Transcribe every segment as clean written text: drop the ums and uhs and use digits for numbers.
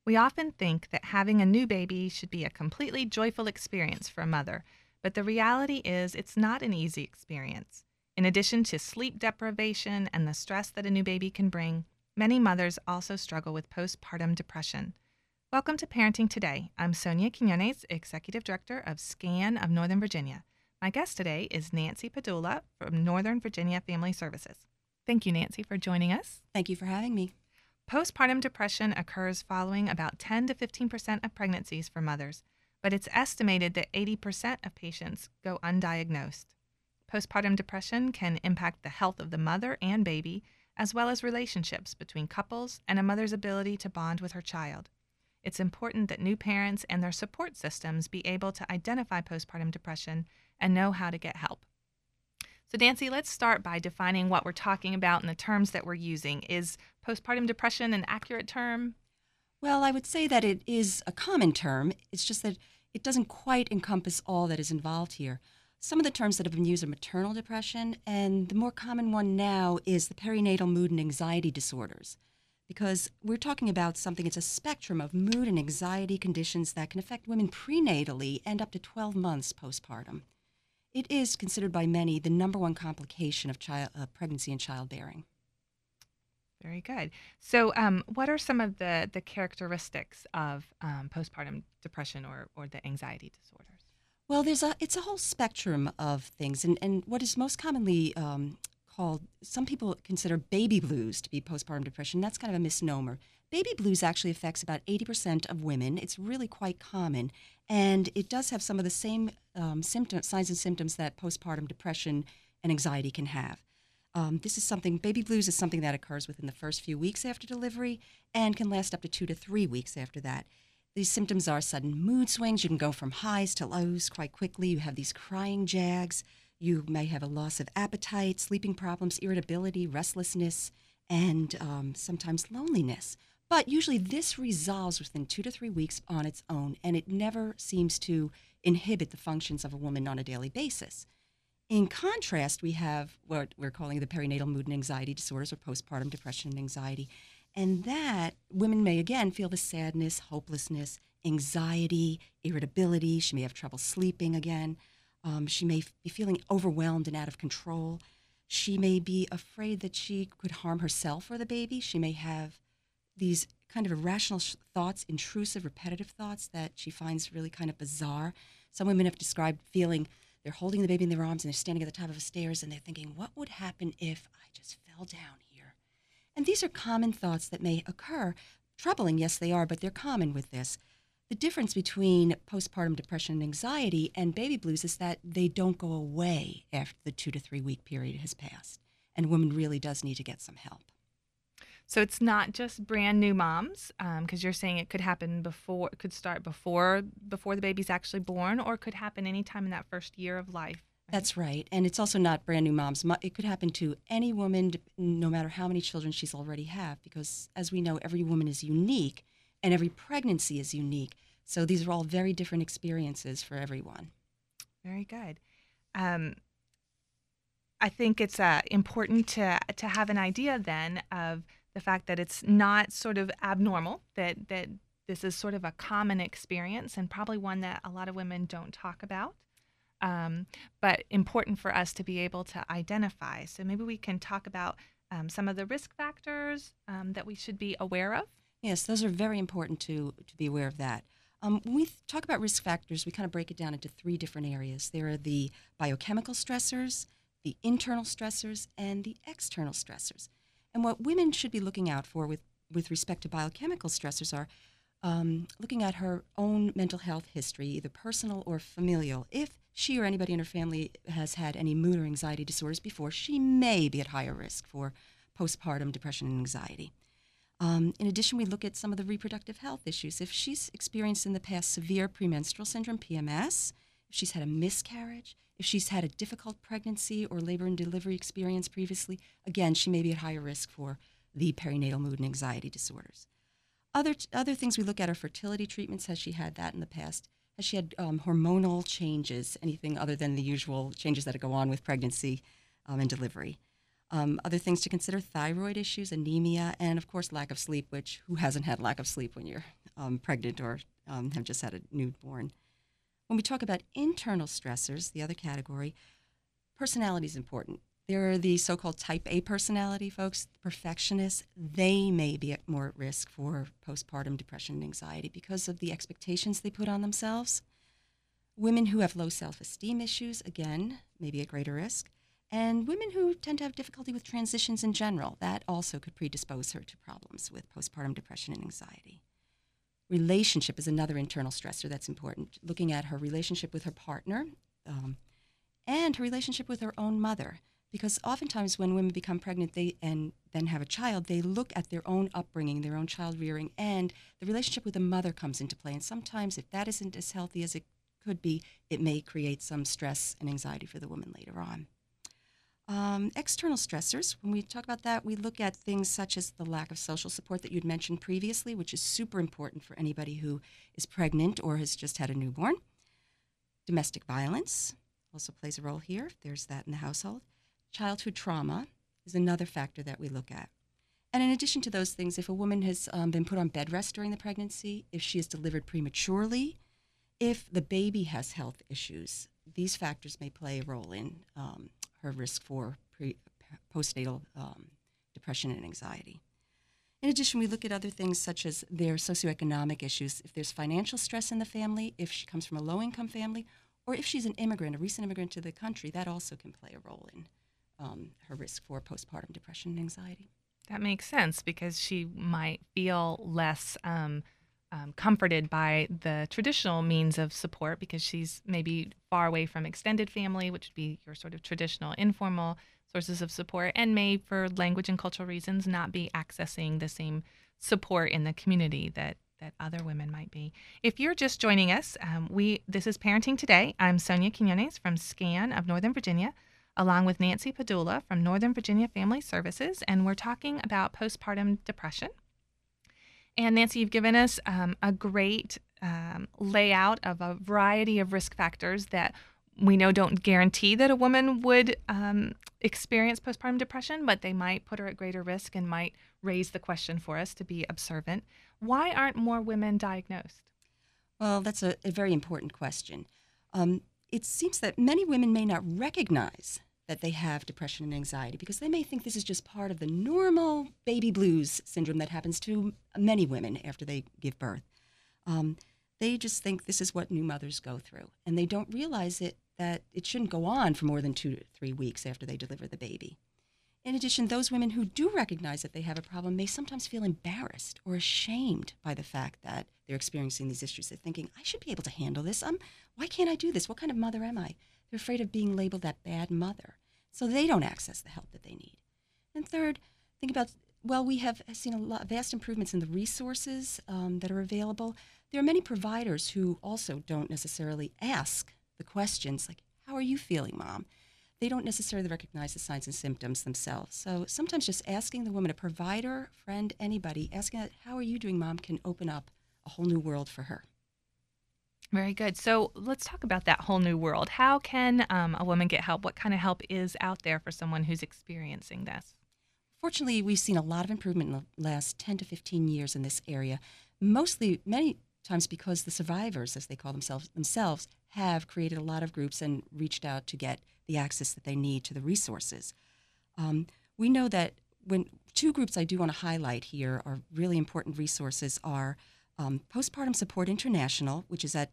We often think that having a new baby should be a completely joyful experience for a mother, but the reality is it's not an easy experience. In addition to sleep deprivation and the stress that a new baby can bring, many mothers also struggle with postpartum depression. Welcome to Parenting Today. I'm Sonia Quinones, Executive Director of SCAN of Northern Virginia. My guest today is Nancy Padula from Northern Virginia Family Services. Thank you, Nancy, for joining us. Thank you for having me. Postpartum depression occurs following about 10 to 15% of pregnancies for mothers, but it's estimated that 80% of patients go undiagnosed. Postpartum depression can impact the health of the mother and baby, as well as relationships between couples and a mother's ability to bond with her child. It's important that new parents and their support systems be able to identify postpartum depression and know how to get help. So, Nancy, let's start by defining what we're talking about and the terms that we're using. Is postpartum depression an accurate term? Well, I would say that it is a common term. It's just that it doesn't quite encompass all that is involved here. Some of the terms that have been used are maternal depression, and the more common one now is the perinatal mood and anxiety disorders. Because we're talking about something, it's a spectrum of mood and anxiety conditions that can affect women prenatally and up to 12 months postpartum. It is considered by many the number one complication of pregnancy and childbearing. Very good. So, what are some of the characteristics of postpartum depression or the anxiety disorders? Well, it's a whole spectrum of things, and what is most commonly called, some people consider baby blues to be postpartum depression. That's kind of a misnomer. Baby blues actually affects about 80% of women. It's really quite common, and it does have some of the same signs and symptoms that postpartum depression and anxiety can have. Baby blues is something that occurs within the first few weeks after delivery and can last up to 2 to 3 weeks after that. These symptoms are sudden mood swings. You can go from highs to lows quite quickly. You have these crying jags. You may have a loss of appetite, sleeping problems, irritability, restlessness, and sometimes loneliness. But usually this resolves within 2 to 3 weeks on its own, and it never seems to inhibit the functions of a woman on a daily basis. In contrast, we have what we're calling the perinatal mood and anxiety disorders, or postpartum depression and anxiety. And that women may again feel the sadness, hopelessness, anxiety, irritability. She may have trouble sleeping again. She may be feeling overwhelmed and out of control. She may be afraid that she could harm herself or the baby. She may have these kind of irrational thoughts, intrusive, repetitive thoughts that she finds really kind of bizarre. Some women have described feeling they're holding the baby in their arms and they're standing at the top of the stairs and they're thinking, what would happen if I just fell down here? And these are common thoughts that may occur. Troubling, yes, they are, but they're common with this. The difference between postpartum depression and anxiety and baby blues is that they don't go away after the 2 to 3 week period has passed. And a woman really does need to get some help. So it's not just brand new moms, because you're saying it could happen before, it could start before the baby's actually born, or it could happen anytime in that first year of life. Right? That's right. And it's also not brand new moms. It could happen to any woman, no matter how many children she's already had, because as we know, every woman is unique and every pregnancy is unique. So these are all very different experiences for everyone. Very good. I think it's important to have an idea then of the fact that it's not sort of abnormal, that this is sort of a common experience and probably one that a lot of women don't talk about, but important for us to be able to identify. So maybe we can talk about some of the risk factors that we should be aware of. Yes, those are very important to be aware of that. When we talk about risk factors, we kind of break it down into 3 different areas. There are the biochemical stressors, the internal stressors, and the external stressors. And what women should be looking out for with respect to biochemical stressors are looking at her own mental health history, either personal or familial. If she or anybody in her family has had any mood or anxiety disorders before, she may be at higher risk for postpartum depression and anxiety. In addition, we look at some of the reproductive health issues. If she's experienced in the past severe premenstrual syndrome, PMS, if she's had a miscarriage, if she's had a difficult pregnancy or labor and delivery experience previously, again, she may be at higher risk for the perinatal mood and anxiety disorders. Other things we look at are fertility treatments. Has she had that in the past? Has she had hormonal changes, anything other than the usual changes that go on with pregnancy and delivery? Other things to consider: thyroid issues, anemia, and of course lack of sleep, which who hasn't had lack of sleep when you're pregnant or have just had a newborn. When we talk about internal stressors, the other category, personality is important. There are the so-called type A personality folks, perfectionists. They may be more at risk for postpartum depression and anxiety because of the expectations they put on themselves. Women who have low self-esteem issues, again, may be at greater risk. And women who tend to have difficulty with transitions in general, that also could predispose her to problems with postpartum depression and anxiety. Relationship is another internal stressor that's important. Looking at her relationship with her partner and her relationship with her own mother. Because oftentimes when women become pregnant and then have a child, they look at their own upbringing, their own child rearing, and the relationship with the mother comes into play. And sometimes if that isn't as healthy as it could be, it may create some stress and anxiety for the woman later on. External stressors, when we talk about that, we look at things such as the lack of social support that you'd mentioned previously, which is super important for anybody who is pregnant or has just had a newborn. Domestic violence also plays a role here, if there's that in the household. Childhood trauma is another factor that we look at. And in addition to those things, if a woman has been put on bed rest during the pregnancy, if she is delivered prematurely, if the baby has health issues, these factors may play a role in her risk for postnatal depression and anxiety. In addition, we look at other things such as their socioeconomic issues. If there's financial stress in the family, if she comes from a low-income family, or if she's an immigrant, a recent immigrant to the country, that also can play a role in her risk for postpartum depression and anxiety. That makes sense because she might feel less comforted by the traditional means of support because she's maybe far away from extended family, which would be your sort of traditional informal sources of support, and may, for language and cultural reasons, not be accessing the same support in the community that other women might be. If you're just joining us, this is Parenting Today. I'm Sonia Quinones from SCAN of Northern Virginia, along with Nancy Padula from Northern Virginia Family Services, and we're talking about postpartum depression. And Nancy, you've given us a great layout of a variety of risk factors that we know don't guarantee that a woman would experience postpartum depression, but they might put her at greater risk and might raise the question for us to be observant. Why aren't more women diagnosed? Well, that's a very important question. It seems that many women may not recognize that they have depression and anxiety because they may think this is just part of the normal baby blues syndrome that happens to many women after they give birth. They just think this is what new mothers go through, and they don't realize that it shouldn't go on for more than 2 to 3 weeks after they deliver the baby. In addition, those women who do recognize that they have a problem may sometimes feel embarrassed or ashamed by the fact that they're experiencing these issues. They're thinking, I should be able to handle this. Why can't I do this? What kind of mother am I? They're afraid of being labeled that bad mother. So they don't access the help that they need. And third, think about, we have seen vast improvements in the resources that are available. There are many providers who also don't necessarily ask the questions like, how are you feeling, Mom? They don't necessarily recognize the signs and symptoms themselves. So sometimes just asking the woman, a provider, friend, anybody, asking that, how are you doing, Mom, can open up a whole new world for her. Very good. So let's talk about that whole new world. How can a woman get help? What kind of help is out there for someone who's experiencing this? Fortunately, we've seen a lot of improvement in the last 10 to 15 years in this area, many times because the survivors, as they call themselves, have created a lot of groups and reached out to get the access that they need to the resources. We know that when 2 groups I do want to highlight here are really important resources are Postpartum Support International, which is at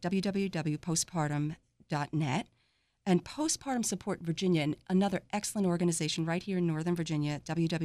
www.postpartum.net, and Postpartum Support Virginia, another excellent organization right here in Northern Virginia,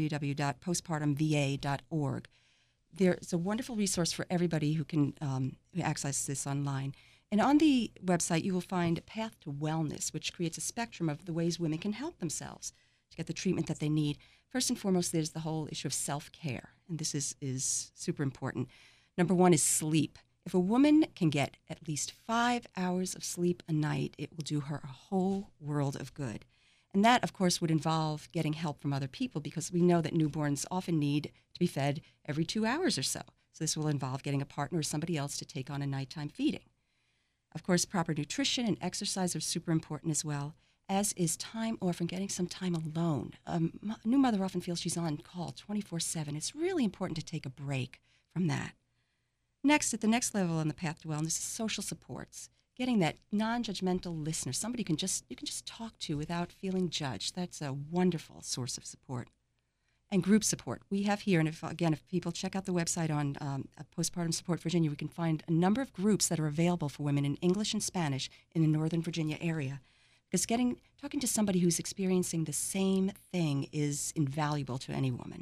www.postpartumva.org. There's a wonderful resource for everybody who can access this online. And on the website, you will find Path to Wellness, which creates a spectrum of the ways women can help themselves to get the treatment that they need. First and foremost, there's the whole issue of self-care, and this is super important. Number 1 is sleep. If a woman can get at least 5 hours of sleep a night, it will do her a whole world of good. And that, of course, would involve getting help from other people because we know that newborns often need to be fed every 2 hours or so. So this will involve getting a partner or somebody else to take on a nighttime feeding. Of course, proper nutrition and exercise are super important as well. as is time off and getting some time alone. A new mother often feels she's on call 24/7. It's really important to take a break from that. Next, at the next level on the path to wellness is social supports. Getting that non-judgmental listener, somebody you can just talk to without feeling judged. That's a wonderful source of support. And group support. We have here, and if people check out the website on Postpartum Support Virginia, we can find a number of groups that are available for women in English and Spanish in the Northern Virginia area. Because talking to somebody who's experiencing the same thing is invaluable to any woman.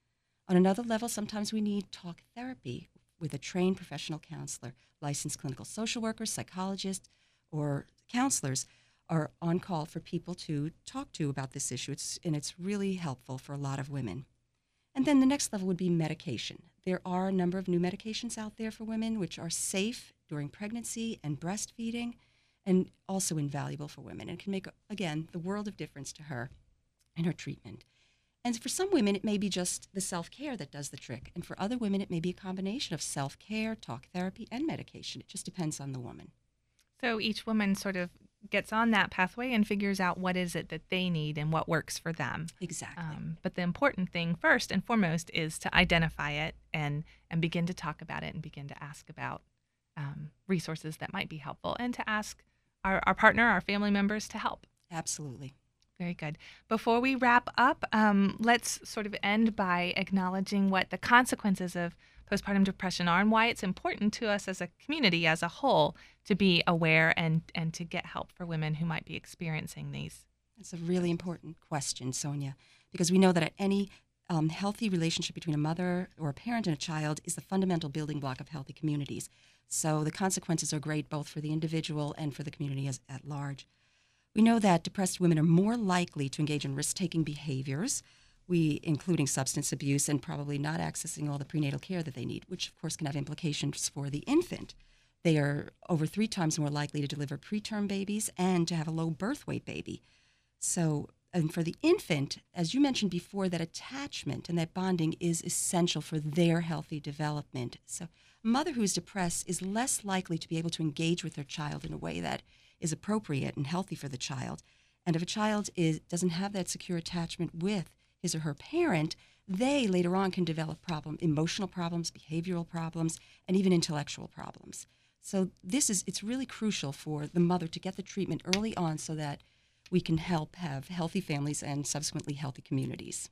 On another level, sometimes we need talk therapy with a trained professional counselor. Licensed clinical social workers, psychologists, or counselors are on call for people to talk to about this issue, and it's really helpful for a lot of women. And then the next level would be medication. There are a number of new medications out there for women which are safe during pregnancy and breastfeeding, and also invaluable for women, and can make, again, the world of difference to her and her treatment. And for some women, it may be just the self-care that does the trick, and for other women, it may be a combination of self-care, talk therapy, and medication. It just depends on the woman. So each woman sort of gets on that pathway and figures out what is it that they need and what works for them. Exactly. But the important thing first and foremost is to identify it and begin to talk about it and begin to ask about resources that might be helpful, and to ask our partner, our family members to help. Absolutely. Very good. Before we wrap up, let's sort of end by acknowledging what the consequences of postpartum depression are and why it's important to us as a community as a whole to be aware and to get help for women who might be experiencing these. That's a really important question, Sonia, because we know that any healthy relationship between a mother or a parent and a child is the fundamental building block of healthy communities. So the consequences are great both for the individual and for the community at large. We know that depressed women are more likely to engage in risk-taking behaviors, including substance abuse and probably not accessing all the prenatal care that they need, which of course can have implications for the infant. They are over 3 times more likely to deliver preterm babies and to have a low birth weight baby. So, and for the infant, as you mentioned before, that attachment and that bonding is essential for their healthy development. So a mother who is depressed is less likely to be able to engage with her child in a way that is appropriate and healthy for the child. And if a child doesn't have that secure attachment with his or her parent, they later on can develop emotional problems, behavioral problems, and even intellectual problems. So it's really crucial for the mother to get the treatment early on so that we can help have healthy families and subsequently healthy communities.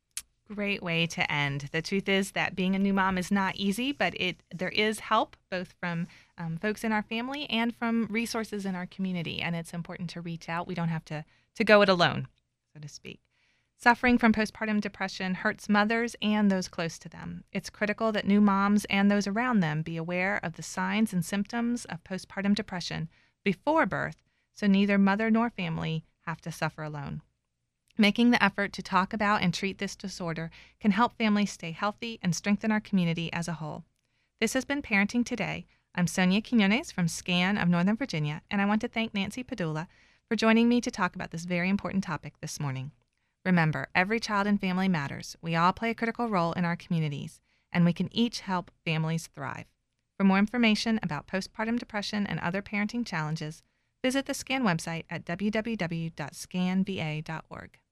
Great way to end. The truth is that being a new mom is not easy, but there is help both from folks in our family and from resources in our community, and it's important to reach out. We don't have to go it alone, so to speak. Suffering from postpartum depression hurts mothers and those close to them. It's critical that new moms and those around them be aware of the signs and symptoms of postpartum depression before birth, so neither mother nor family have to suffer alone. Making the effort to talk about and treat this disorder can help families stay healthy and strengthen our community as a whole. This has been Parenting Today. I'm Sonia Quinones from SCAN of Northern Virginia, and I want to thank Nancy Padula for joining me to talk about this very important topic this morning. Remember, every child and family matters. We all play a critical role in our communities, and we can each help families thrive. For more information about postpartum depression and other parenting challenges, visit the SCAN website at www.scanva.org.